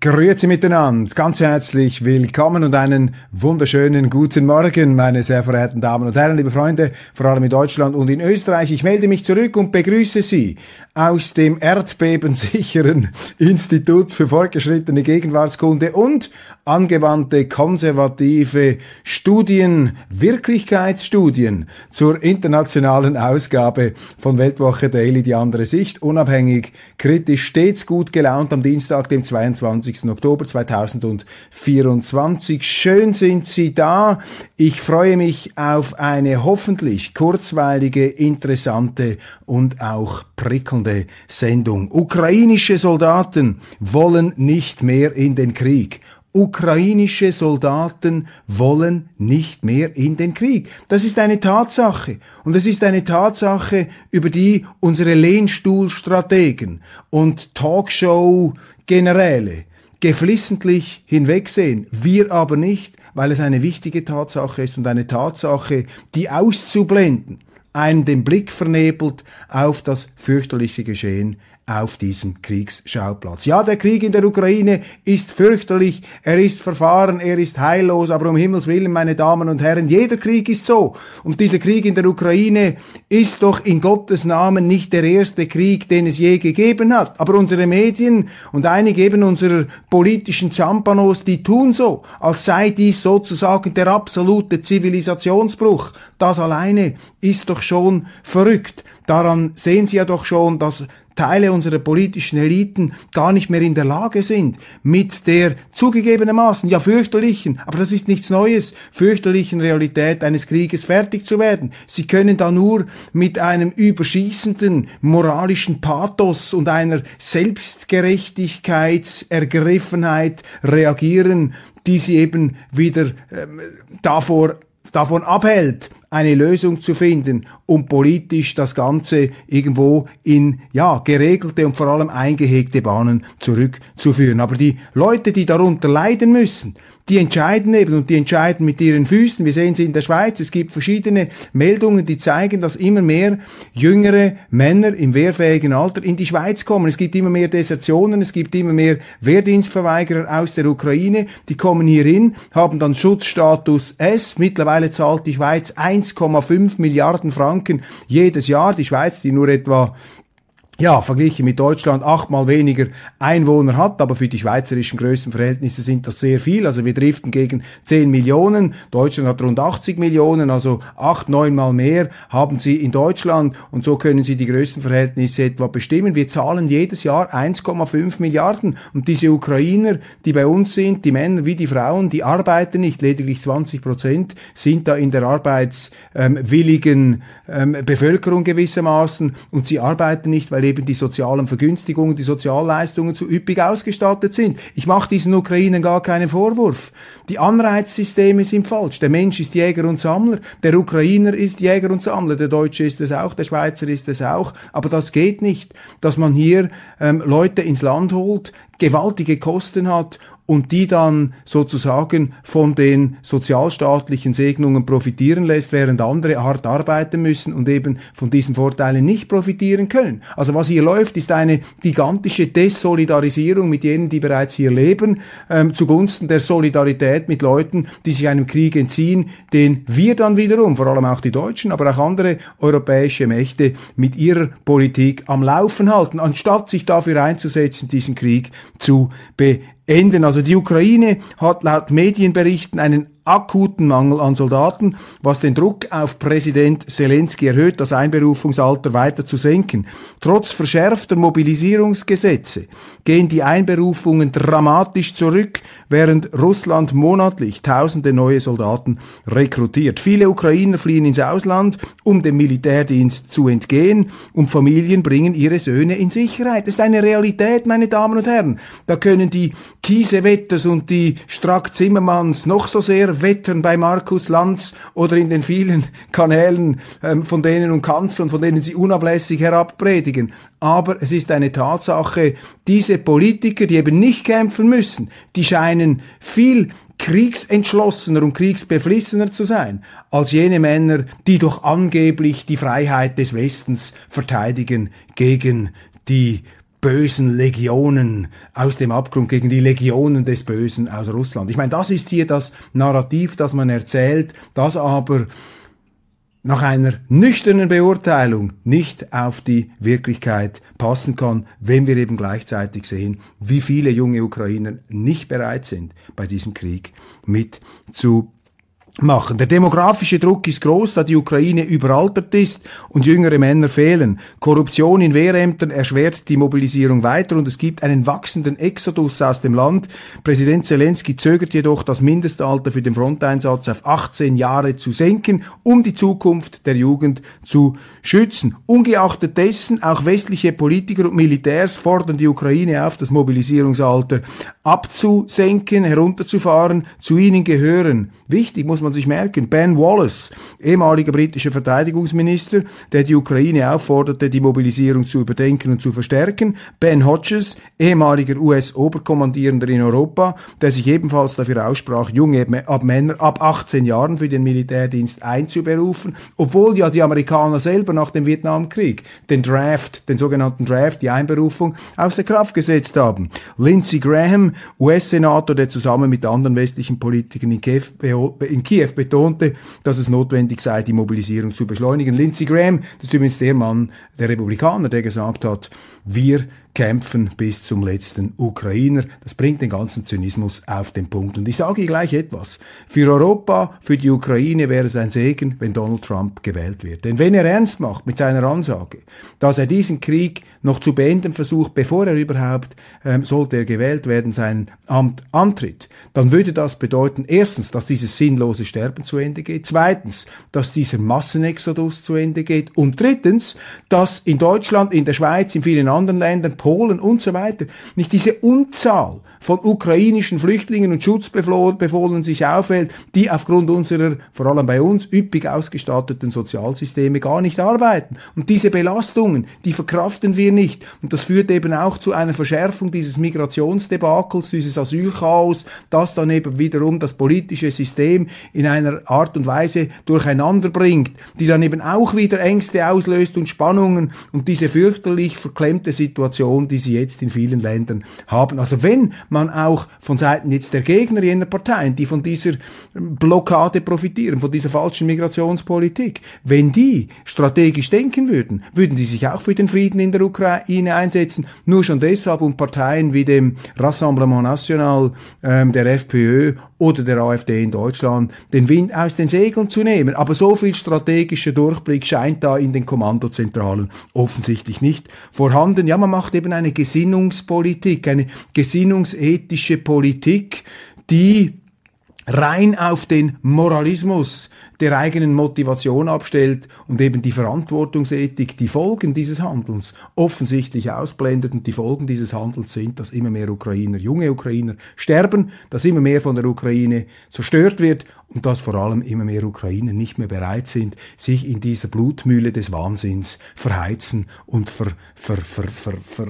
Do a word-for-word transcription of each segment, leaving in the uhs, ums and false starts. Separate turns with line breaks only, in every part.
Grüezi miteinander, ganz herzlich willkommen und einen wunderschönen guten Morgen, meine sehr verehrten Damen und Herren, liebe Freunde, vor allem in Deutschland und in Österreich. Ich melde mich zurück und begrüße Sie aus dem erdbebensicheren Institut für fortgeschrittene Gegenwartskunde und angewandte konservative Studien, Wirklichkeitsstudien zur internationalen Ausgabe von Weltwoche Daily, die andere Sicht, unabhängig, kritisch, stets gut gelaunt am Dienstag, dem zweiundzwanzigsten Oktober zweitausendvierundzwanzig. Schön sind Sie da. Ich freue mich auf eine hoffentlich kurzweilige, interessante und auch prickelnde Sendung. Ukrainische Soldaten wollen nicht mehr in den Krieg. Ukrainische Soldaten wollen nicht mehr in den Krieg. Das ist eine Tatsache. Und es ist eine Tatsache, über die unsere Lehnstuhlstrategen und Talkshow-Generäle geflissentlich hinwegsehen. Wir aber nicht, weil es eine wichtige Tatsache ist und eine Tatsache, die auszublenden, einen den Blick vernebelt auf das fürchterliche Geschehen auf diesem Kriegsschauplatz. Ja, der Krieg in der Ukraine ist fürchterlich, er ist verfahren, er ist heillos, aber um Himmels Willen, meine Damen und Herren, jeder Krieg ist so. Und dieser Krieg in der Ukraine ist doch in Gottes Namen nicht der erste Krieg, den es je gegeben hat. Aber unsere Medien und einige eben unserer politischen Zampanos, die tun so, als sei dies sozusagen der absolute Zivilisationsbruch. Das alleine ist doch schon verrückt. Daran sehen Sie ja doch schon, dass Teile unserer politischen Eliten gar nicht mehr in der Lage sind, mit der zugegebenermaßen, ja fürchterlichen, aber das ist nichts Neues, fürchterlichen Realität eines Krieges fertig zu werden. Sie können da nur mit einem überschießenden moralischen Pathos und einer Selbstgerechtigkeitsergriffenheit reagieren, die sie eben wieder ähm, davor, davon abhält, eine Lösung zu finden, um politisch das Ganze irgendwo in, ja, geregelte und vor allem eingehegte Bahnen zurückzuführen. Aber die Leute, die darunter leiden müssen, die entscheiden eben und die entscheiden mit ihren Füßen. Wir sehen sie in der Schweiz. Es gibt verschiedene Meldungen, die zeigen, dass immer mehr jüngere Männer im wehrfähigen Alter in die Schweiz kommen. Es gibt immer mehr Desertionen, es gibt immer mehr Wehrdienstverweigerer aus der Ukraine. Die kommen hier hin, haben dann Schutzstatus S. Mittlerweile zahlt die Schweiz eins Komma fünf Milliarden Franken jedes Jahr. Die Schweiz, die nur etwa ja, verglichen mit Deutschland achtmal weniger Einwohner hat, aber für die schweizerischen Größenverhältnisse sind das sehr viel. Also wir driften gegen zehn Millionen, Deutschland hat rund achtzig Millionen, also acht, neunmal mehr haben sie in Deutschland und so können sie die Größenverhältnisse etwa bestimmen. Wir zahlen jedes Jahr eins Komma fünf Milliarden und diese Ukrainer, die bei uns sind, die Männer wie die Frauen, die arbeiten nicht, lediglich zwanzig Prozent sind da in der arbeitswilligen ähm, Bevölkerung gewissermaßen und sie arbeiten nicht, weil eben die sozialen Vergünstigungen, die Sozialleistungen zu üppig ausgestattet sind. Ich mache diesen Ukrainern gar keinen Vorwurf. Die Anreizsysteme sind falsch. Der Mensch ist Jäger und Sammler, der Ukrainer ist Jäger und Sammler, der Deutsche ist es auch, der Schweizer ist es auch. Aber das geht nicht, dass man hier ähm, Leute ins Land holt, gewaltige Kosten hat und die dann sozusagen von den sozialstaatlichen Segnungen profitieren lässt, während andere hart arbeiten müssen und eben von diesen Vorteilen nicht profitieren können. Also was hier läuft, ist eine gigantische Desolidarisierung mit jenen, die bereits hier leben, ähm, zugunsten der Solidarität mit Leuten, die sich einem Krieg entziehen, den wir dann wiederum, vor allem auch die Deutschen, aber auch andere europäische Mächte mit ihrer Politik am Laufen halten, anstatt sich dafür einzusetzen, diesen Krieg zu beenden. Also die Ukraine hat laut Medienberichten einen akuten Mangel an Soldaten, was den Druck auf Präsident Zelensky erhöht, das Einberufungsalter weiter zu senken. Trotz verschärfter Mobilisierungsgesetze gehen die Einberufungen dramatisch zurück, während Russland monatlich tausende neue Soldaten rekrutiert. Viele Ukrainer fliehen ins Ausland, um dem Militärdienst zu entgehen, und Familien bringen ihre Söhne in Sicherheit. Das ist eine Realität, meine Damen und Herren. Da können die Kiesewetters und die Strack-Zimmermanns noch so sehr wettern bei Markus Lanz oder in den vielen Kanälen ähm, von denen und Kanzeln, von denen sie unablässig herabpredigen. Aber es ist eine Tatsache, diese Politiker, die eben nicht kämpfen müssen, die scheinen viel kriegsentschlossener und kriegsbeflissener zu sein als jene Männer, die doch angeblich die Freiheit des Westens verteidigen gegen die bösen Legionen aus dem Abgrund, gegen die Legionen des Bösen aus Russland. Ich meine, das ist hier das Narrativ, das man erzählt, das aber nach einer nüchternen Beurteilung nicht auf die Wirklichkeit passen kann, wenn wir eben gleichzeitig sehen, wie viele junge Ukrainer nicht bereit sind, bei diesem Krieg mitzumachen. Der demografische Druck ist groß, da die Ukraine überaltert ist und jüngere Männer fehlen. Korruption in Wehrämtern erschwert die Mobilisierung weiter und es gibt einen wachsenden Exodus aus dem Land. Präsident Zelensky zögert jedoch, das Mindestalter für den Fronteinsatz auf achtzehn Jahre zu senken, um die Zukunft der Jugend zu schützen. Ungeachtet dessen, auch westliche Politiker und Militärs fordern die Ukraine auf, das Mobilisierungsalter abzusenken, herunterzufahren. Zu ihnen gehören, wichtig muss man sich merken, Ben Wallace, ehemaliger britischer Verteidigungsminister, der die Ukraine aufforderte, die Mobilisierung zu überdenken und zu verstärken. Ben Hodges, ehemaliger U S-Oberkommandierender in Europa, der sich ebenfalls dafür aussprach, junge ab Männer ab achtzehn Jahren für den Militärdienst einzuberufen, obwohl ja die Amerikaner selber nach dem Vietnamkrieg den Draft, den sogenannten Draft, die Einberufung, außer Kraft gesetzt haben. Lindsey Graham, U S-Senator, der zusammen mit anderen westlichen Politikern in Kiew, in Kiew betonte, dass es notwendig sei, die Mobilisierung zu beschleunigen. Lindsey Graham, das ist übrigens der Mann, der Republikaner, der gesagt hat, wir kämpfen bis zum letzten Ukrainer. Das bringt den ganzen Zynismus auf den Punkt. Und ich sage gleich etwas. Für Europa, für die Ukraine wäre es ein Segen, wenn Donald Trump gewählt wird. Denn wenn er ernst macht mit seiner Ansage, dass er diesen Krieg noch zu beenden versucht, bevor er überhaupt, ähm, sollte er gewählt werden, sein Amt antritt, dann würde das bedeuten, erstens, dass dieses sinnlose Sterben zu Ende geht, zweitens, dass dieser Massenexodus zu Ende geht und drittens, dass in Deutschland, in der Schweiz, in vielen anderen Ländern, Polen und so weiter, nicht diese Unzahl von ukrainischen Flüchtlingen und Schutzbefohlenen sich aufhält, die aufgrund unserer, vor allem bei uns, üppig ausgestatteten Sozialsysteme gar nicht arbeiten. Und diese Belastungen, die verkraften wir nicht. Und das führt eben auch zu einer Verschärfung dieses Migrationsdebakels, dieses Asylchaos, das dann eben wiederum das politische System in einer Art und Weise durcheinander bringt, die dann eben auch wieder Ängste auslöst und Spannungen und diese fürchterlich verklemmte Situation, die sie jetzt in vielen Ländern haben. Also wenn man auch von Seiten jetzt der Gegner jener Parteien, die von dieser Blockade profitieren, von dieser falschen Migrationspolitik, wenn die strategisch denken würden, würden die sich auch für den Frieden in der Ukraine einsetzen, nur schon deshalb, um Parteien wie dem Rassemblement National, ähm, der FPÖ oder der AfD in Deutschland den Wind aus den Segeln zu nehmen. Aber so viel strategischer Durchblick scheint da in den Kommandozentralen offensichtlich nicht vorhanden. Ja, man macht eben eine Gesinnungspolitik, eine gesinnungsethische Politik, die rein auf den Moralismus der eigenen Motivation abstellt und eben die Verantwortungsethik, die Folgen dieses Handelns offensichtlich ausblendet. Und die Folgen dieses Handelns sind, dass immer mehr Ukrainer, junge Ukrainer sterben, dass immer mehr von der Ukraine zerstört wird und dass vor allem immer mehr Ukrainer nicht mehr bereit sind, sich in dieser Blutmühle des Wahnsinns verheizen und ver, ver, ver, ver, ver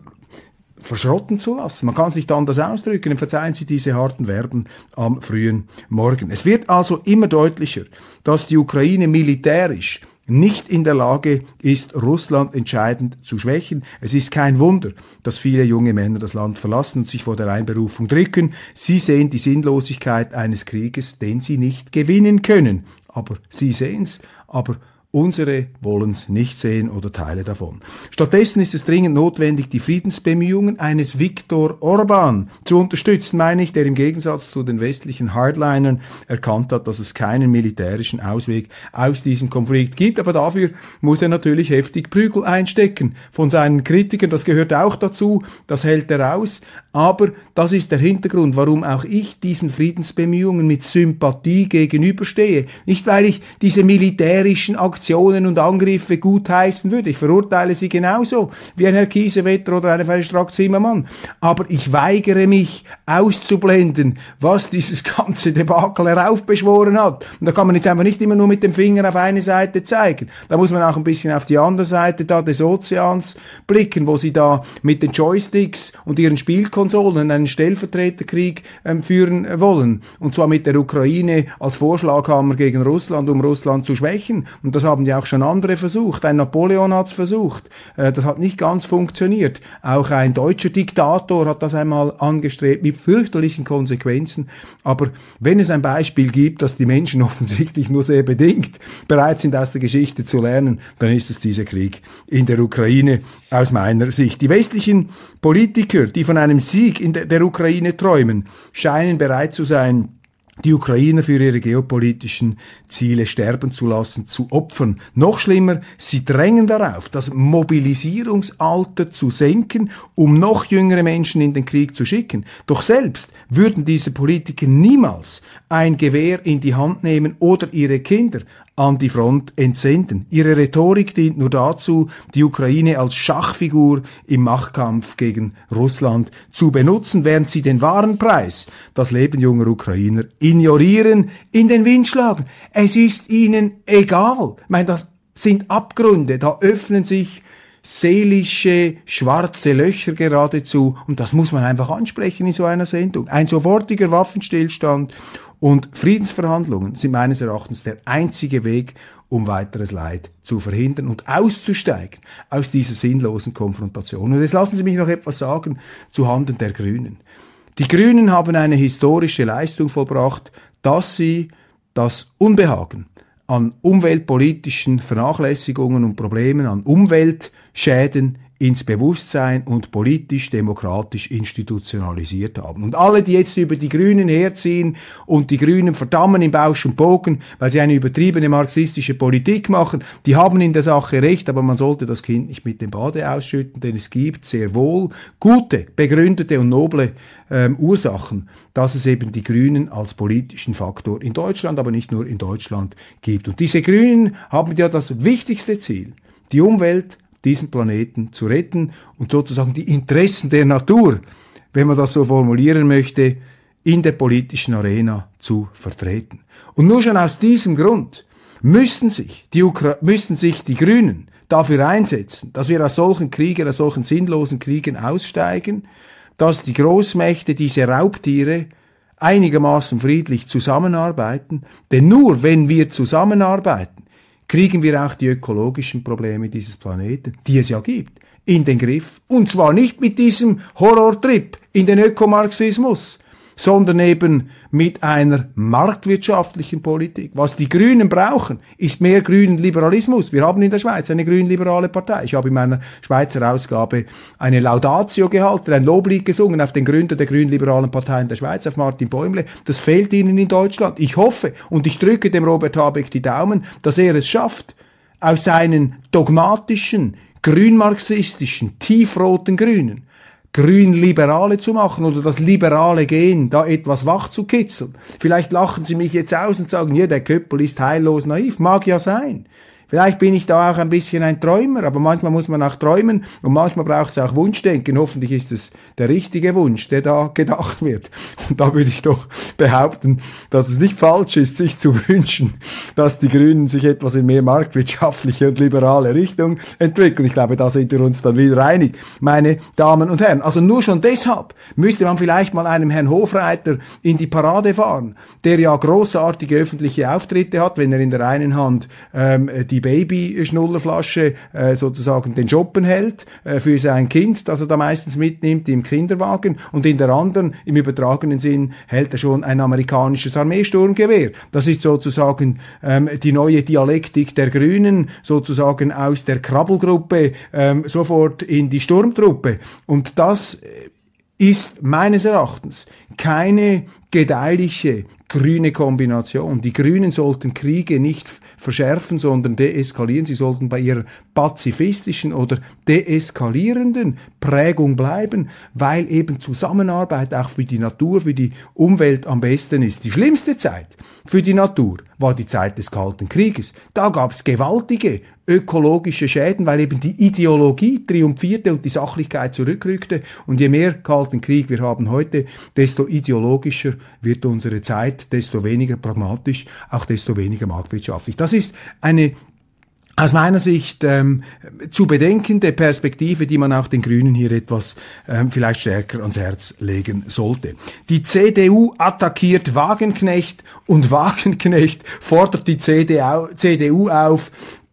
verschrotten zu lassen. Man kann sich da anders ausdrücken, verzeihen Sie diese harten Verben am frühen Morgen. Es wird also immer deutlicher, dass die Ukraine militärisch nicht in der Lage ist, Russland entscheidend zu schwächen. Es ist kein Wunder, dass viele junge Männer das Land verlassen und sich vor der Einberufung drücken. Sie sehen die Sinnlosigkeit eines Krieges, den sie nicht gewinnen können. Aber sie sehen's, aber unsere wollen's nicht sehen oder Teile davon. Stattdessen ist es dringend notwendig, die Friedensbemühungen eines Viktor Orban zu unterstützen, meine ich, der im Gegensatz zu den westlichen Hardlinern erkannt hat, dass es keinen militärischen Ausweg aus diesem Konflikt gibt. Aber dafür muss er natürlich heftig Prügel einstecken von seinen Kritikern. Das gehört auch dazu, das hält er aus. Aber das ist der Hintergrund, warum auch ich diesen Friedensbemühungen mit Sympathie gegenüberstehe. Nicht, weil ich diese militärischen Aktionen und Angriffe gutheißen würde. Ich verurteile sie genauso wie ein Herr Kiesewetter oder ein Herr Strack-Zimmermann. Aber ich weigere mich auszublenden, was dieses ganze Debakel heraufbeschworen hat. Und da kann man jetzt einfach nicht immer nur mit dem Finger auf eine Seite zeigen. Da muss man auch ein bisschen auf die andere Seite da des Ozeans blicken, wo sie da mit den Joysticks und ihren Spielkonsolen einen Stellvertreterkrieg ähm, führen wollen. Und zwar mit der Ukraine als Vorschlaghammer gegen Russland, um Russland zu schwächen. Und das haben ja auch schon andere versucht. Ein Napoleon hat's versucht. Äh, das hat nicht ganz funktioniert. Auch ein deutscher Diktator hat das einmal angestrebt mit fürchterlichen Konsequenzen. Aber wenn es ein Beispiel gibt, dass die Menschen offensichtlich nur sehr bedingt bereit sind, aus der Geschichte zu lernen, dann ist es dieser Krieg in der Ukraine aus meiner Sicht. Die westlichen Politiker, die von einem Sieg in der Ukraine träumen, scheinen bereit zu sein, die Ukrainer für ihre geopolitischen Ziele sterben zu lassen, zu opfern. Noch schlimmer, sie drängen darauf, das Mobilisierungsalter zu senken, um noch jüngere Menschen in den Krieg zu schicken. Doch selbst würden diese Politiker niemals ein Gewehr in die Hand nehmen oder ihre Kinder an die Front entsenden. Ihre Rhetorik dient nur dazu, die Ukraine als Schachfigur im Machtkampf gegen Russland zu benutzen, während sie den wahren Preis, das Leben junger Ukrainer, ignorieren, in den Wind schlagen. Es ist ihnen egal. Ich meine, das sind Abgründe, da öffnen sich seelische schwarze Löcher geradezu, und das muss man einfach ansprechen in so einer Sendung. Ein sofortiger Waffenstillstand und Friedensverhandlungen sind meines Erachtens der einzige Weg, um weiteres Leid zu verhindern und auszusteigen aus dieser sinnlosen Konfrontation. Und jetzt lassen Sie mich noch etwas sagen zuhanden der Grünen. Die Grünen haben eine historische Leistung vollbracht, dass sie das Unbehagen an umweltpolitischen Vernachlässigungen und Problemen, an Umweltschäden ins Bewusstsein und politisch-demokratisch institutionalisiert haben. Und alle, die jetzt über die Grünen herziehen und die Grünen verdammen im Bausch und Bogen, weil sie eine übertriebene marxistische Politik machen, die haben in der Sache recht, aber man sollte das Kind nicht mit dem Bade ausschütten, denn es gibt sehr wohl gute, begründete und noble ähm, Ursachen, dass es eben die Grünen als politischen Faktor in Deutschland, aber nicht nur in Deutschland gibt. Und diese Grünen haben ja das wichtigste Ziel, die Umwelt, diesen Planeten zu retten und sozusagen die Interessen der Natur, wenn man das so formulieren möchte, in der politischen Arena zu vertreten. Und nur schon aus diesem Grund müssten sich die, Ukra- müssten sich die Grünen dafür einsetzen, dass wir aus solchen Kriegen, aus solchen sinnlosen Kriegen aussteigen, dass die Großmächte, diese Raubtiere, einigermaßen friedlich zusammenarbeiten. Denn nur wenn wir zusammenarbeiten, kriegen wir auch die ökologischen Probleme dieses Planeten, die es ja gibt, in den Griff. Und zwar nicht mit diesem Horrortrip in den Ökomarxismus, sondern eben mit einer marktwirtschaftlichen Politik. Was die Grünen brauchen, ist mehr grünen Liberalismus. Wir haben in der Schweiz eine grün-liberale Partei. Ich habe in meiner Schweizer Ausgabe eine Laudatio gehalten, ein Loblied gesungen auf den Gründer der grün-liberalen Partei in der Schweiz, auf Martin Bäumle. Das fehlt ihnen in Deutschland. Ich hoffe und ich drücke dem Robert Habeck die Daumen, dass er es schafft, aus seinen dogmatischen, grünmarxistischen, tiefroten Grünen Grün-Liberale zu machen oder das liberale Gen da etwas wach zu kitzeln. Vielleicht lachen Sie mich jetzt aus und sagen, ja, der Köppel ist heillos naiv. Mag ja sein. Vielleicht bin ich da auch ein bisschen ein Träumer, aber manchmal muss man auch träumen und manchmal braucht es auch Wunschdenken. Hoffentlich ist es der richtige Wunsch, der da gedacht wird. Und da würde ich doch behaupten, dass es nicht falsch ist, sich zu wünschen, dass die Grünen sich etwas in mehr marktwirtschaftliche und liberale Richtung entwickeln. Ich glaube, da sind wir uns dann wieder einig, meine Damen und Herren. Also nur schon deshalb müsste man vielleicht mal einem Herrn Hofreiter in die Parade fahren, der ja großartige öffentliche Auftritte hat, wenn er in der einen Hand ähm, die Baby-Schnullerflasche äh, sozusagen den Joppen hält äh, für sein Kind, das er da meistens mitnimmt im Kinderwagen, und in der anderen, im übertragenen Sinn, hält er schon ein amerikanisches Armeesturmgewehr. Das ist sozusagen ähm, die neue Dialektik der Grünen, sozusagen aus der Krabbelgruppe ähm, sofort in die Sturmtruppe. Und das ist meines Erachtens keine gedeihliche grüne Kombination. Die Grünen sollten Kriege nicht verschärfen, sondern deeskalieren. Sie sollten bei ihrer pazifistischen oder deeskalierenden Prägung bleiben, weil eben Zusammenarbeit auch für die Natur, für die Umwelt am besten ist. Die schlimmste Zeit für die Natur war die Zeit des Kalten Krieges. Da gab es gewaltige ökologische Schäden, weil eben die Ideologie triumphierte und die Sachlichkeit zurückrückte. Und je mehr Kalten Krieg wir haben heute, desto ideologischer wird unsere Zeit, desto weniger pragmatisch, auch desto weniger marktwirtschaftlich. Das ist eine aus meiner Sicht ähm, zu bedenkende Perspektive, die man auch den Grünen hier etwas ähm, vielleicht stärker ans Herz legen sollte. Die C D U attackiert Wagenknecht und Wagenknecht fordert die C D U auf,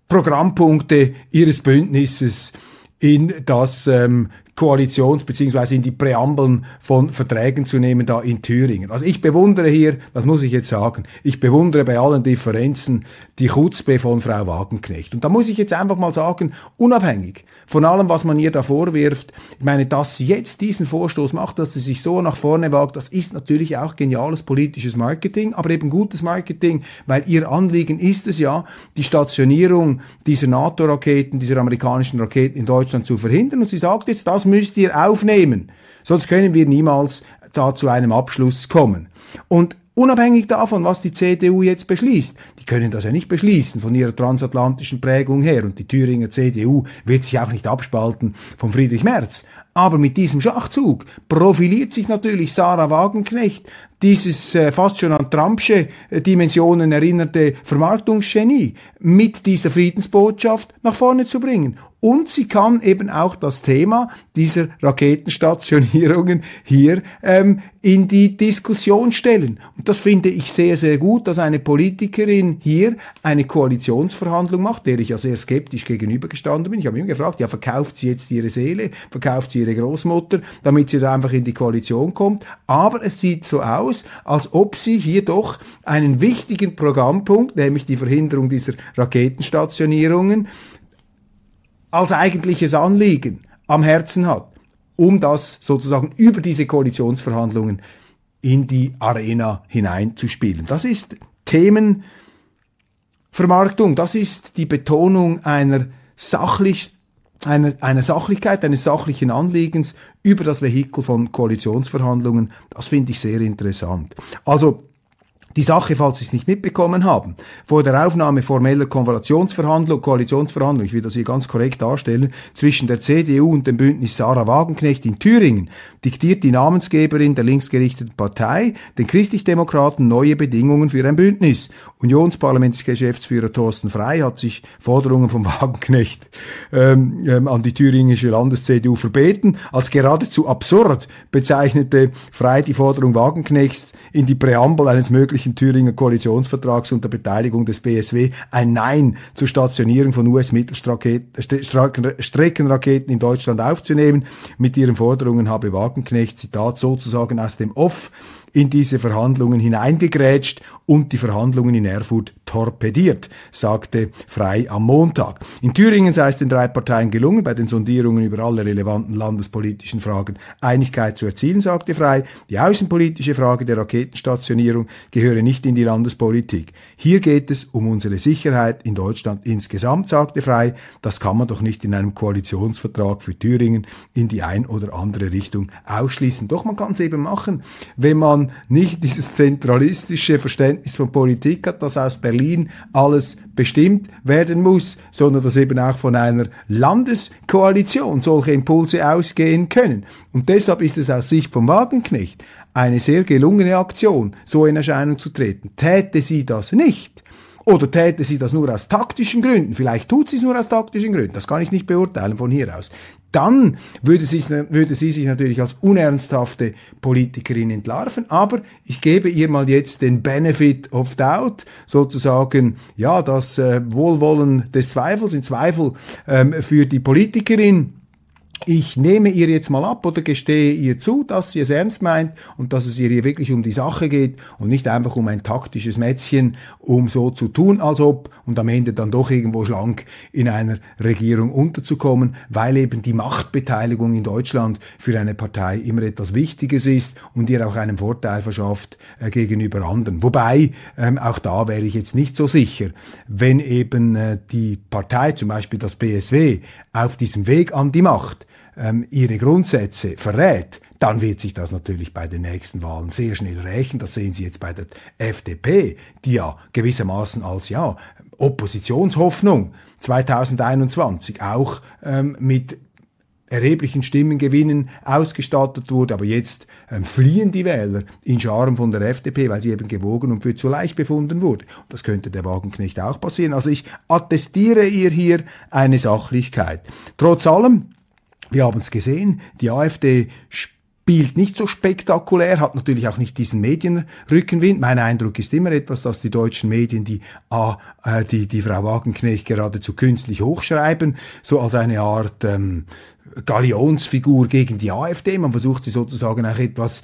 Programmpunkte ihres Bündnisses in das ähm, Koalitions- bzw. in die Präambeln von Verträgen zu nehmen, da in Thüringen. Also ich bewundere hier, das muss ich jetzt sagen, ich bewundere bei allen Differenzen die Chutzpe von Frau Wagenknecht. Und da muss ich jetzt einfach mal sagen, unabhängig von allem, was man ihr da vorwirft, ich meine, dass sie jetzt diesen Vorstoß macht, dass sie sich so nach vorne wagt, das ist natürlich auch geniales politisches Marketing, aber eben gutes Marketing, weil ihr Anliegen ist es ja, die Stationierung dieser NATO-Raketen, dieser amerikanischen Raketen in Deutschland zu verhindern. Und sie sagt jetzt, das müsst ihr aufnehmen, sonst können wir niemals da zu einem Abschluss kommen. Und unabhängig davon, was die C D U jetzt beschließt, die können das ja nicht beschließen von ihrer transatlantischen Prägung her, und die Thüringer C D U wird sich auch nicht abspalten von Friedrich Merz. Aber mit diesem Schachzug profiliert sich natürlich Sarah Wagenknecht, dieses äh, fast schon an Trumpsche äh, Dimensionen erinnerte Vermarktungsgenie, mit dieser Friedensbotschaft nach vorne zu bringen. Und sie kann eben auch das Thema dieser Raketenstationierungen hier ähm, in die Diskussion stellen. Und das finde ich sehr, sehr gut, dass eine Politikerin hier eine Koalitionsverhandlung macht, der ich ja sehr skeptisch gegenübergestanden bin. Ich habe immer gefragt, ja, verkauft sie jetzt ihre Seele, verkauft sie ihre Großmutter, damit sie da einfach in die Koalition kommt. Aber es sieht so aus, als ob sie hier doch einen wichtigen Programmpunkt, nämlich die Verhinderung dieser Raketenstationierungen, als eigentliches Anliegen am Herzen hat, um das sozusagen über diese Koalitionsverhandlungen in die Arena hineinzuspielen. Das ist Themenvermarktung, das ist die Betonung einer sachlich, einer, einer Sachlichkeit, eines sachlichen Anliegens über das Vehikel von Koalitionsverhandlungen. Das finde ich sehr interessant. Also, die Sache, falls Sie es nicht mitbekommen haben, vor der Aufnahme formeller Konvalationsverhandlung, Koalitionsverhandlung, ich will das hier ganz korrekt darstellen, zwischen der C D U und dem Bündnis Sarah Wagenknecht in Thüringen, diktiert die Namensgeberin der linksgerichteten Partei den Christlichdemokraten neue Bedingungen für ein Bündnis. Unionsparlamentsgeschäftsführer Thorsten Frey hat sich Forderungen von Wagenknecht ähm, ähm, an die thüringische Landes-C D U verbeten. Als geradezu absurd bezeichnete Frey die Forderung Wagenknechts in die Präambel eines möglichen Thüringer Koalitionsvertrags unter Beteiligung des B S W ein Nein zur Stationierung von U S-Mittelstreckenraketen in Deutschland aufzunehmen. Mit ihren Forderungen habe Wagenknecht, Zitat, sozusagen aus dem Off in diese Verhandlungen hineingegrätscht und die Verhandlungen in Erfurt torpediert, sagte Frey am Montag. In Thüringen sei es den drei Parteien gelungen, bei den Sondierungen über alle relevanten landespolitischen Fragen Einigkeit zu erzielen, sagte Frey. Die außenpolitische Frage der Raketenstationierung gehöre nicht in die Landespolitik. Hier geht es um unsere Sicherheit in Deutschland insgesamt, sagte Frey. Das kann man doch nicht in einem Koalitionsvertrag für Thüringen in die ein oder andere Richtung ausschließen. Doch man kann es eben machen, wenn man nicht dieses zentralistische Verständnis von Politik hat, dass aus Berlin alles bestimmt werden muss, sondern dass eben auch von einer Landeskoalition solche Impulse ausgehen können. Und deshalb ist es aus Sicht von Wagenknecht eine sehr gelungene Aktion, so in Erscheinung zu treten. Täte sie das nicht, oder täte sie das nur aus taktischen Gründen, vielleicht tut sie es nur aus taktischen Gründen, das kann ich nicht beurteilen von hier aus, dann würde sie, würde sie sich natürlich als unernsthafte Politikerin entlarven. Aber ich gebe ihr mal jetzt den Benefit of Doubt, sozusagen, ja, das äh, Wohlwollen des Zweifels, in Zweifel ähm, für die Politikerin. Ich nehme ihr jetzt mal ab oder gestehe ihr zu, dass sie es ernst meint und dass es ihr hier wirklich um die Sache geht und nicht einfach um ein taktisches Mätzchen, um so zu tun, als ob, und am Ende dann doch irgendwo schlank in einer Regierung unterzukommen, weil eben die Machtbeteiligung in Deutschland für eine Partei immer etwas Wichtiges ist und ihr auch einen Vorteil verschafft äh, gegenüber anderen. Wobei, ähm, auch da wäre ich jetzt nicht so sicher, wenn eben äh, die Partei, zum Beispiel das B S W, auf diesem Weg an die Macht ihre Grundsätze verrät, dann wird sich das natürlich bei den nächsten Wahlen sehr schnell rächen. Das sehen Sie jetzt bei der F D P, die ja gewissermaßen als ja Oppositionshoffnung zweitausendeinundzwanzig auch ähm, mit erheblichen Stimmengewinnen ausgestattet wurde, aber jetzt ähm, fliehen die Wähler in Scharen von der F D P, weil sie eben gewogen und für zu leicht befunden wurde. Und das könnte der Wagenknecht auch passieren. Also ich attestiere ihr hier eine Sachlichkeit. Trotz allem, wir haben es gesehen, die AfD spielt spielt nicht so spektakulär, hat natürlich auch nicht diesen Medienrückenwind. Mein Eindruck ist immer etwas, dass die deutschen Medien die, ah, äh, die, die Frau Wagenknecht geradezu künstlich hochschreiben, so als eine Art ähm, Galionsfigur gegen die AfD. Man versucht sie sozusagen auch etwas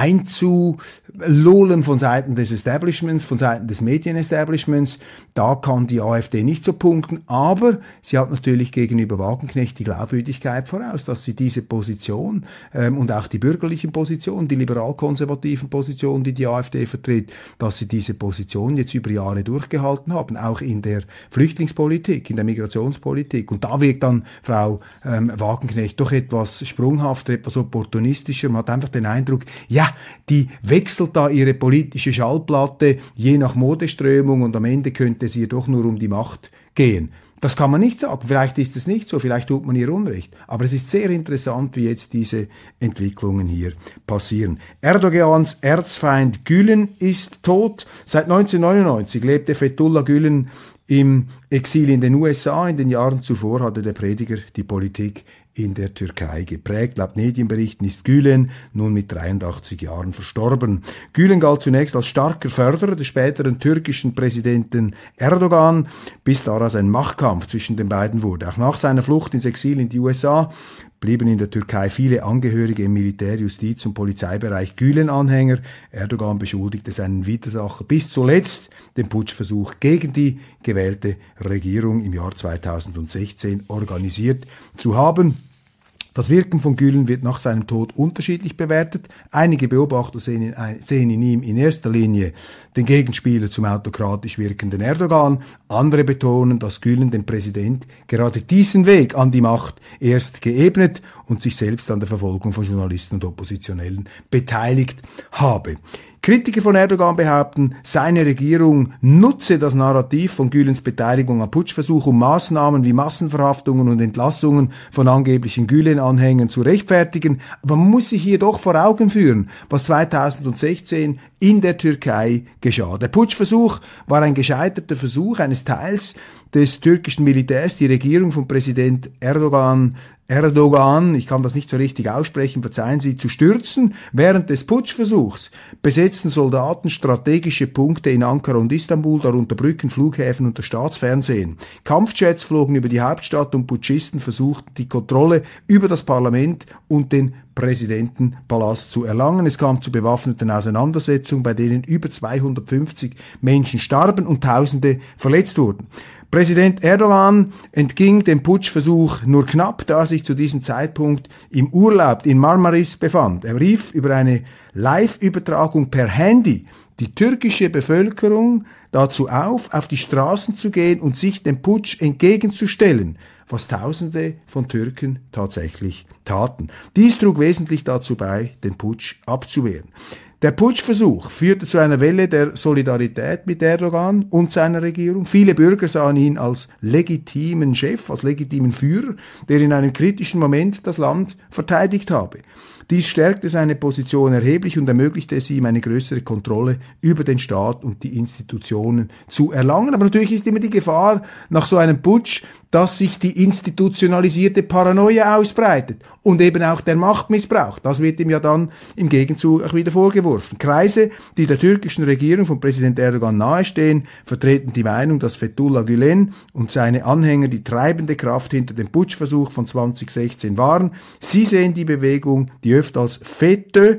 einzulullen von Seiten des Establishments, von Seiten des Medienestablishments. Da kann die AfD nicht so punkten, aber sie hat natürlich gegenüber Wagenknecht die Glaubwürdigkeit voraus, dass sie diese Position ähm, und auch die bürgerlichen Positionen, die liberal-konservativen Positionen, die die AfD vertritt, dass sie diese Position jetzt über Jahre durchgehalten haben, auch in der Flüchtlingspolitik, in der Migrationspolitik. Und da wirkt dann Frau ähm, Wagenknecht doch etwas sprunghafter, etwas opportunistischer. Man hat einfach den Eindruck, ja, die wechselt da ihre politische Schallplatte je nach Modeströmung und am Ende könnte es ihr doch nur um die Macht gehen. Das kann man nicht sagen. Vielleicht ist es nicht so, vielleicht tut man ihr Unrecht. Aber es ist sehr interessant, wie jetzt diese Entwicklungen hier passieren. Erdogans Erzfeind Gülen ist tot. Seit neunzehnhundertneunundneunzig lebte Fethullah Gülen im Exil in den U S A. In den Jahren zuvor hatte der Prediger die Politik in der Türkei geprägt. Laut Medienberichten ist Gülen nun mit dreiundachtzig Jahren verstorben. Gülen galt zunächst als starker Förderer des späteren türkischen Präsidenten Erdogan, bis daraus ein Machtkampf zwischen den beiden wurde. Auch nach seiner Flucht ins Exil in die U S A blieben in der Türkei viele Angehörige im Militär-, Justiz- und Polizeibereich Gülen-Anhänger. Erdogan beschuldigte seinen Widersacher bis zuletzt, den Putschversuch gegen die gewählte Regierung im Jahr zweitausendsechzehn organisiert zu haben. Das Wirken von Gülen wird nach seinem Tod unterschiedlich bewertet. Einige Beobachter sehen in, sehen in ihm in erster Linie den Gegenspieler zum autokratisch wirkenden Erdogan. Andere betonen, dass Gülen dem Präsident gerade diesen Weg an die Macht erst geebnet und sich selbst an der Verfolgung von Journalisten und Oppositionellen beteiligt habe. Kritiker von Erdogan behaupten, seine Regierung nutze das Narrativ von Gülens Beteiligung am Putschversuch, um Maßnahmen wie Massenverhaftungen und Entlassungen von angeblichen Gülen-Anhängern zu rechtfertigen. Aber man muss sich hier doch vor Augen führen, was zweitausendsechzehn in der Türkei geschah. Der Putschversuch war ein gescheiterter Versuch eines Teils des türkischen Militärs, die Regierung von Präsident Erdogan Erdogan, ich kann das nicht so richtig aussprechen, verzeihen Sie, zu stürzen. Während des Putschversuchs besetzten Soldaten strategische Punkte in Ankara und Istanbul, darunter Brücken, Flughäfen und das Staatsfernsehen. Kampfjets flogen über die Hauptstadt und Putschisten versuchten, die Kontrolle über das Parlament und den Präsidentenpalast zu erlangen. Es kam zu bewaffneten Auseinandersetzungen, bei denen über zweihundertfünfzig Menschen starben und Tausende verletzt wurden. Präsident Erdogan entging dem Putschversuch nur knapp, da er sich zu diesem Zeitpunkt im Urlaub in Marmaris befand. Er rief über eine Live-Übertragung per Handy die türkische Bevölkerung dazu auf, auf die Straßen zu gehen und sich dem Putsch entgegenzustellen, was Tausende von Türken tatsächlich taten. Dies trug wesentlich dazu bei, den Putsch abzuwehren. Der Putschversuch führte zu einer Welle der Solidarität mit Erdogan und seiner Regierung. Viele Bürger sahen ihn als legitimen Chef, als legitimen Führer, der in einem kritischen Moment das Land verteidigt habe. Dies stärkte seine Position erheblich und ermöglichte es ihm, eine größere Kontrolle über den Staat und die Institutionen zu erlangen. Aber natürlich ist immer die Gefahr nach so einem Putsch, dass sich die institutionalisierte Paranoia ausbreitet und eben auch der Machtmissbrauch. Das wird ihm ja dann im Gegenzug auch wieder vorgeworfen. Kreise, die der türkischen Regierung von Präsident Erdogan nahestehen, vertreten die Meinung, dass Fethullah Gülen und seine Anhänger die treibende Kraft hinter dem Putschversuch von zweitausendsechzehn waren. Sie sehen die Bewegung, die öfter als FETÖ,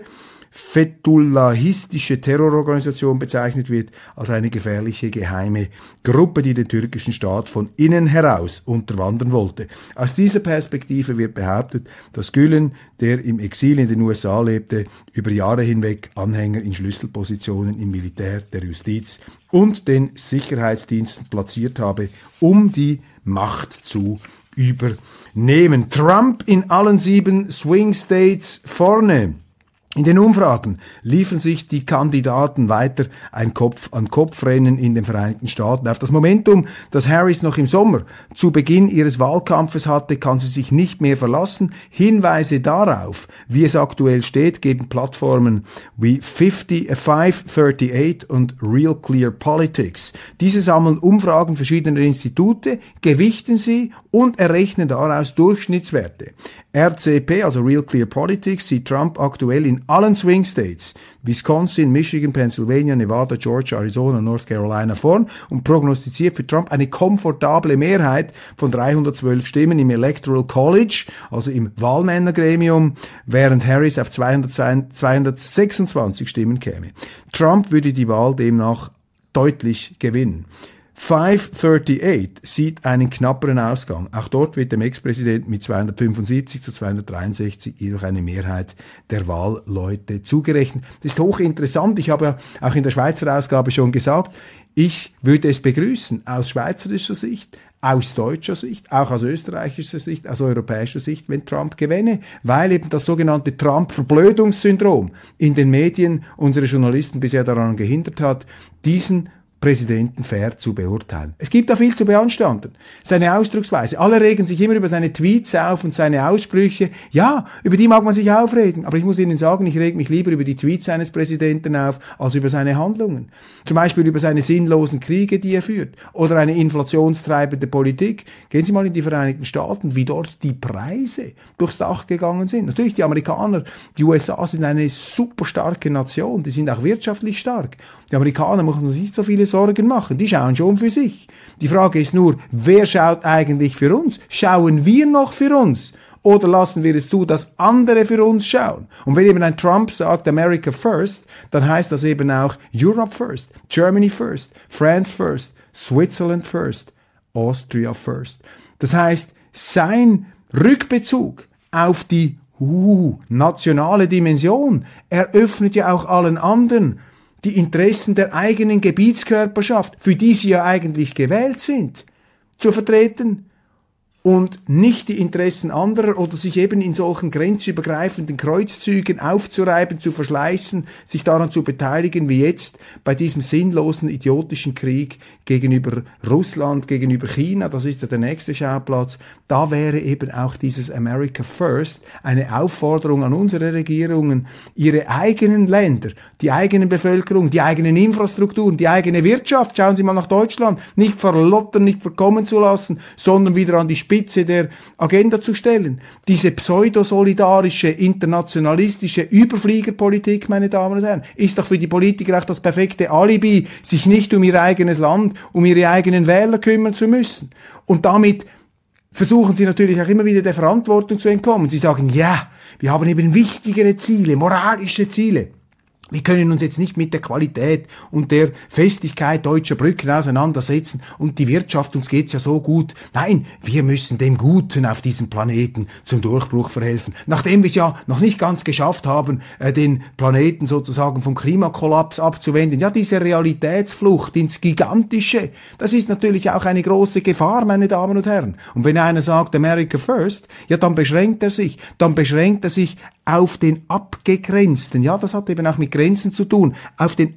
Fethullahistische Terrororganisation bezeichnet wird, als eine gefährliche geheime Gruppe, die den türkischen Staat von innen heraus unterwandern wollte. Aus dieser Perspektive wird behauptet, dass Gülen, der im Exil in den U S A lebte, über Jahre hinweg Anhänger in Schlüsselpositionen im Militär, der Justiz und den Sicherheitsdiensten platziert habe, um die Macht zu übernehmen. Trump in allen sieben Swing States vorne. In den Umfragen liefen sich die Kandidaten weiter ein Kopf-an-Kopf-Rennen in den Vereinigten Staaten. Auf das Momentum, das Harris noch im Sommer zu Beginn ihres Wahlkampfes hatte, kann sie sich nicht mehr verlassen. Hinweise darauf, wie es aktuell steht, geben Plattformen wie fünfzig, five thirty-eight und Real Clear Politics. Diese sammeln Umfragen verschiedener Institute, gewichten sie und errechnen daraus Durchschnittswerte. R C P, also Real Clear Politics, sieht Trump aktuell in allen Swing States, Wisconsin, Michigan, Pennsylvania, Nevada, Georgia, Arizona, North Carolina vorn und prognostiziert für Trump eine komfortable Mehrheit von dreihundertzwölf Stimmen im Electoral College, also im Wahlmännergremium, während Harris auf zweihundertsechsundzwanzig Stimmen käme. Trump würde die Wahl demnach deutlich gewinnen. fünfhundertachtunddreißig sieht einen knapperen Ausgang. Auch dort wird dem Ex-Präsidenten mit zweihundertfünfundsiebzig zu zweihundertdreiundsechzig jedoch eine Mehrheit der Wahlleute zugerechnet. Das ist hochinteressant. Ich habe ja auch in der Schweizer Ausgabe schon gesagt, ich würde es begrüßen, aus schweizerischer Sicht, aus deutscher Sicht, auch aus österreichischer Sicht, aus europäischer Sicht, wenn Trump gewinne, weil eben das sogenannte Trump-Verblödungssyndrom in den Medien unsere Journalisten bisher daran gehindert hat, diesen Präsidenten fair zu beurteilen. Es gibt da viel zu beanstanden. Seine Ausdrucksweise. Alle regen sich immer über seine Tweets auf und seine Aussprüche. Ja, über die mag man sich aufregen. Aber ich muss Ihnen sagen, ich reg mich lieber über die Tweets eines Präsidenten auf, als über seine Handlungen. Zum Beispiel über seine sinnlosen Kriege, die er führt. Oder eine inflationstreibende Politik. Gehen Sie mal in die Vereinigten Staaten, wie dort die Preise durchs Dach gegangen sind. Natürlich, die Amerikaner, die U S A sind eine super starke Nation. Die sind auch wirtschaftlich stark. Die Amerikaner müssen sich nicht so viele Sorgen machen. Die schauen schon für sich. Die Frage ist nur, wer schaut eigentlich für uns? Schauen wir noch für uns? Oder lassen wir es zu, dass andere für uns schauen? Und wenn eben ein Trump sagt, America first, dann heißt das eben auch Europe first, Germany first, France first, Switzerland first, Austria first. Das heißt, sein Rückbezug auf die uh, nationale Dimension eröffnet ja auch allen anderen die Interessen der eigenen Gebietskörperschaft, für die sie ja eigentlich gewählt sind, zu vertreten und nicht die Interessen anderer oder sich eben in solchen grenzübergreifenden Kreuzzügen aufzureiben, zu verschleißen, sich daran zu beteiligen, wie jetzt bei diesem sinnlosen, idiotischen Krieg gegenüber Russland, gegenüber China, das ist ja der nächste Schauplatz. Da wäre eben auch dieses America First eine Aufforderung an unsere Regierungen, ihre eigenen Länder, die eigenen Bevölkerung, die eigenen Infrastrukturen, die eigene Wirtschaft, schauen Sie mal nach Deutschland, nicht verlottern, nicht verkommen zu lassen, sondern wieder an die Spitze der Agenda zu stellen. Diese pseudosolidarische, internationalistische Überfliegerpolitik, meine Damen und Herren, ist doch für die Politiker auch das perfekte Alibi, sich nicht um ihr eigenes Land, um ihre eigenen Wähler kümmern zu müssen. Und damit versuchen sie natürlich auch immer wieder der Verantwortung zu entkommen. Sie sagen, ja, wir haben eben wichtigere Ziele, moralische Ziele. Wir können uns jetzt nicht mit der Qualität und der Festigkeit deutscher Brücken auseinandersetzen und die Wirtschaft, uns geht's ja so gut. Nein, wir müssen dem Guten auf diesem Planeten zum Durchbruch verhelfen. Nachdem wir es ja noch nicht ganz geschafft haben, den Planeten sozusagen vom Klimakollaps abzuwenden. Ja, diese Realitätsflucht ins Gigantische, das ist natürlich auch eine große Gefahr, meine Damen und Herren. Und wenn einer sagt, America first, ja, dann beschränkt er sich, dann beschränkt er sich auf den abgegrenzten, ja, das hat eben auch mit Grenzen zu tun, auf den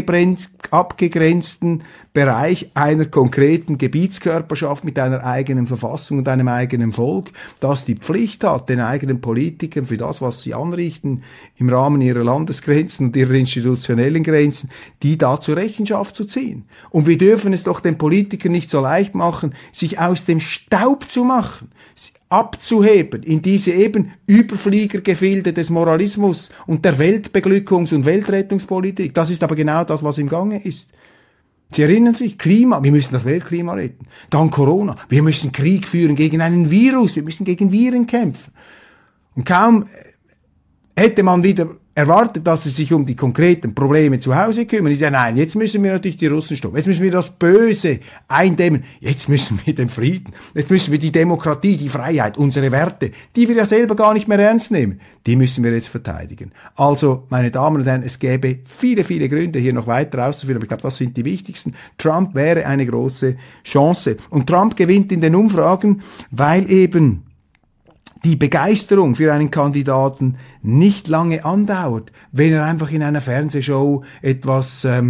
abgegrenzten Bereich einer konkreten Gebietskörperschaft mit einer eigenen Verfassung und einem eigenen Volk, das die Pflicht hat, den eigenen Politikern für das, was sie anrichten, im Rahmen ihrer Landesgrenzen und ihrer institutionellen Grenzen, die da zur Rechenschaft zu ziehen. Und wir dürfen es doch den Politikern nicht so leicht machen, sich aus dem Staub zu machen, abzuheben in diese eben Überfliegergefilde des Moralismus und der Weltbeglückungs- und Weltrettungspolitik. Das ist aber genau das, was im Gange ist. Sie erinnern sich, Klima, wir müssen das Weltklima retten. Dann Corona, wir müssen Krieg führen gegen einen Virus, wir müssen gegen Viren kämpfen. Und kaum hätte man wieder erwartet, dass sie sich um die konkreten Probleme zu Hause kümmern. Ich sage, nein, jetzt müssen wir natürlich die Russen stoppen. Jetzt müssen wir das Böse eindämmen. Jetzt müssen wir den Frieden. Jetzt müssen wir die Demokratie, die Freiheit, unsere Werte, die wir ja selber gar nicht mehr ernst nehmen, die müssen wir jetzt verteidigen. Also, meine Damen und Herren, es gäbe viele, viele Gründe, hier noch weiter auszuführen, aber ich glaube, das sind die wichtigsten. Trump wäre eine große Chance. Und Trump gewinnt in den Umfragen, weil eben die Begeisterung für einen Kandidaten nicht lange andauert, wenn er einfach in einer Fernsehshow etwas ähm,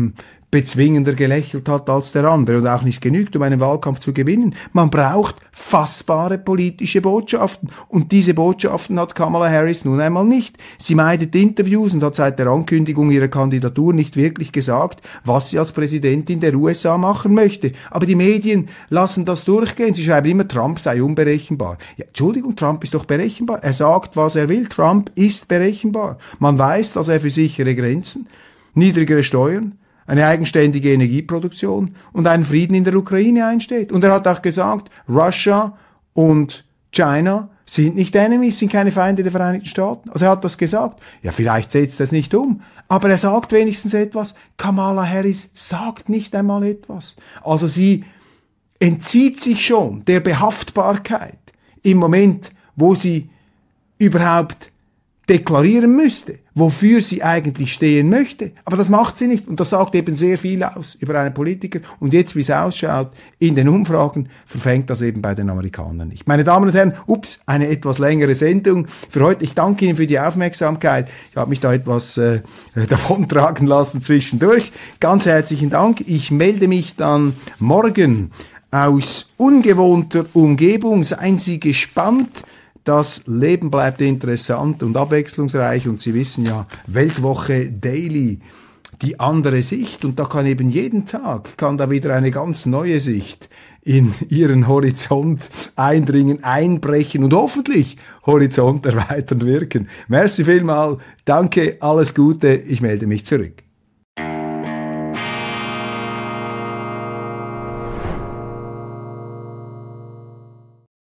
bezwingender gelächelt hat als der andere und auch nicht genügt, um einen Wahlkampf zu gewinnen. Man braucht fassbare politische Botschaften und diese Botschaften hat Kamala Harris nun einmal nicht. Sie meidet Interviews und hat seit der Ankündigung ihrer Kandidatur nicht wirklich gesagt, was sie als Präsidentin der U S A machen möchte. Aber die Medien lassen das durchgehen. Sie schreiben immer, Trump sei unberechenbar. Ja, Entschuldigung, Trump ist doch berechenbar. Er sagt, was er will. Trump ist berechenbar. Man weiß, dass er für sichere Grenzen, niedrigere Steuern, eine eigenständige Energieproduktion und einen Frieden in der Ukraine einsteht. Und er hat auch gesagt, Russia und China sind nicht Enemies, sind keine Feinde der Vereinigten Staaten. Also er hat das gesagt. Ja, vielleicht setzt er es nicht um, aber er sagt wenigstens etwas. Kamala Harris sagt nicht einmal etwas. Also sie entzieht sich schon der Behaftbarkeit im Moment, wo sie überhaupt deklarieren müsste, wofür sie eigentlich stehen möchte. Aber das macht sie nicht. Und das sagt eben sehr viel aus über einen Politiker. Und jetzt, wie es ausschaut, in den Umfragen, verfängt das eben bei den Amerikanern nicht. Meine Damen und Herren, ups, eine etwas längere Sendung für heute. Ich danke Ihnen für die Aufmerksamkeit. Ich habe mich da etwas äh, davontragen lassen zwischendurch. Ganz herzlichen Dank. Ich melde mich dann morgen aus ungewohnter Umgebung. Seien Sie gespannt. Das Leben bleibt interessant und abwechslungsreich und Sie wissen ja, Weltwoche Daily, die andere Sicht und da kann eben jeden Tag, kann da wieder eine ganz neue Sicht in Ihren Horizont eindringen, einbrechen und hoffentlich Horizont erweitern wirken. Merci vielmal, danke, alles Gute, ich melde mich zurück.